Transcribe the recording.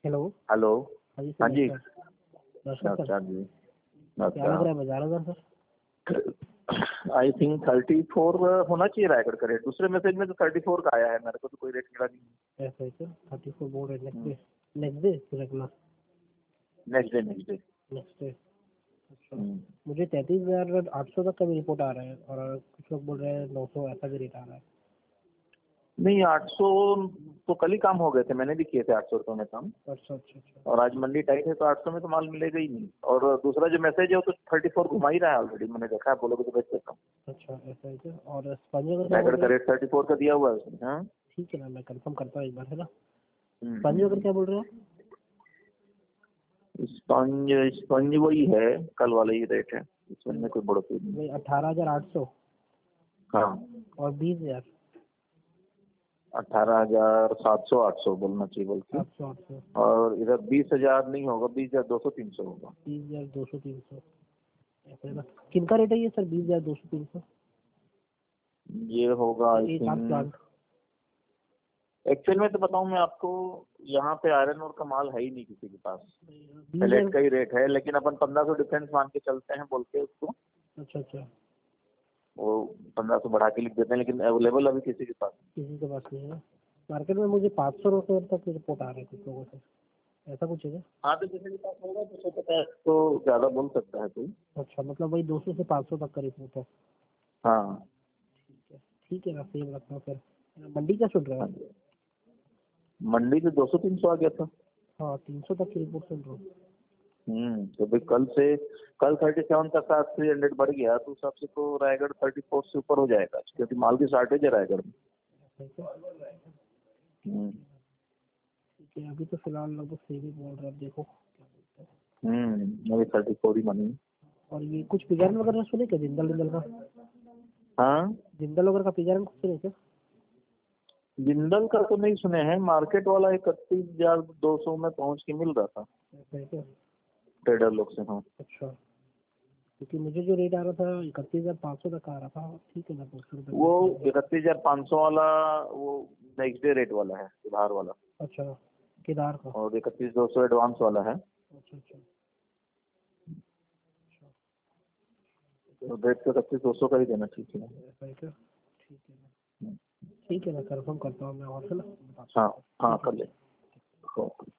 Hello. Hello. हाँ जी हाँ sir, जी, नमस्कार। नमस्कार सर। नमस्कार जी। क्या लग नमस्कार। रहा है बाजार वगैरह सर? आई थिंक 34 होना चाहिए रायगढ़ का रेट। दूसरे मैसेज में तो 34 का आया है, मेरे को तो कोई रेट मिला नहीं। ऐसा है सर, 34 बोल रहे नेक्स्ट डे रखना। Next day, next day. Next day. अच्छा, मुझे 33,800 तक का भी रिपोर्ट आ रहा है और कुछ लोग बोल रहे हैं 900 ऐसा भी रेट आ रहा है। नहीं, 800 तो कल ही काम हो गए थे, मैंने भी किए थे 800 रुपये में काम। अच्छा अच्छा अच्छा। और आज मंडी टाइट है तो 800 में तो माल मिलेगा ही नहीं। और दूसरा जो मैसेज है वो तो 34 घुमा ही रहा है ऑलरेडी, मैंने देखा है। बोलोगे तो बेच देता हूँ। अच्छा ऐसा है सर। और स्पंज वगैरह क्या बोल रायगढ़ रहे का हैं? रेट 34 का दिया हुआ है उसमें। हाँ। ठीक है ना, मैं कंफर्म करता हूँ एक बार, है ना। हम्म, स्पंज वगैरह क्या बोल रहे हैं? स्पंज स्पंज वही है, कल वाला ही रेट है, इसमें कोई बढ़ोतरी नहीं। वही 18,800 हाँ, और 20,000। 18,700 800 बोलना चाहिए बल्कि। 700 800। और इधर 20,000 नहीं होगा, 20,200 300 होगा। 20,200 300 ऐसा है ना। किनका रेट है ये सर, 20,200 300? ये होगा आई एक आध थिंक। प्लांट। एक्चुअल में तो बताऊं मैं आपको, यहाँ पे आयरन और का माल है ही नहीं किसी के पास। 20,000। पेलेट का ही रेट है, लेकिन अपन 1500 डिफरेंस मान के चलते हैं बोल के उसको। अच्छा अच्छा। वो 1500 बढ़ा के लिख देते हैं, लेकिन अवेलेबल अभी किसी के पास किसी के पास नहीं है। मार्केट में मुझे 500 रुपये तक रिपोर्ट आ रहे हैं कुछ लोगों से, ऐसा कुछ है क्या? नहीं। हाँ, तो किसी के पास होगा तो 150 तो ज्यादा बोल सकता है कोई। अच्छा, मतलब वही 200 से 500 तक का रिपोर्ट है। हाँ। ठीक है ना, सेम रखना हूँ फिर। मंडी क्या सुन रहा हाँ है? जी। मंडी से 200 300 आ गया था। हाँ, 300 तक की रिपोर्ट सुन रहा हूँ। तो भाई कल 37 तक का 300 बढ़ गया, तो उस हिसाब से तो रायगढ़ 34 से ऊपर हो जाएगा, क्योंकि माल की शॉर्टेज है रायगढ़ में। ऐसा है क्या? हम्म। ठीक है, अभी तो फिलहाल लगभग सेम ही बोल रहा है, अब देखो क्या बोलते हैं। अभी 34 ही मनी। और ये कुछ पिजारन वगैरह सुने क्या, जिंदल जिंदल का? हाँ, जिंदल वगैरह का पिजारन कुछ सुने क्या? जिंदल का तो नहीं सुने हैं। मार्केट वाला 31,200 में पहुंच के मिल रहा था ऐसा है क्या? ट्रेडर लोग से। हाँ, अच्छा, क्योंकि मुझे जो रेट आ रहा था 31,500 तक आ रहा था। ठीक है ना, 200 रुपये वो कम कर। 31,500 वाला वो नेक्स्ट डे रेट वाला है, सुधार वाला। अच्छा, केदार का। और 31,200 एडवांस वाला है। अच्छा अच्छा अच्छा। तो रेट तो 31,200 का ही देना ठीक है। ऐसा है क्या? ठीक है ना। ठीक है, मैं कंफर्म करता हूँ मैं, और है ना बताता हाँ, हूँ। हाँ ठीक कर है। ले।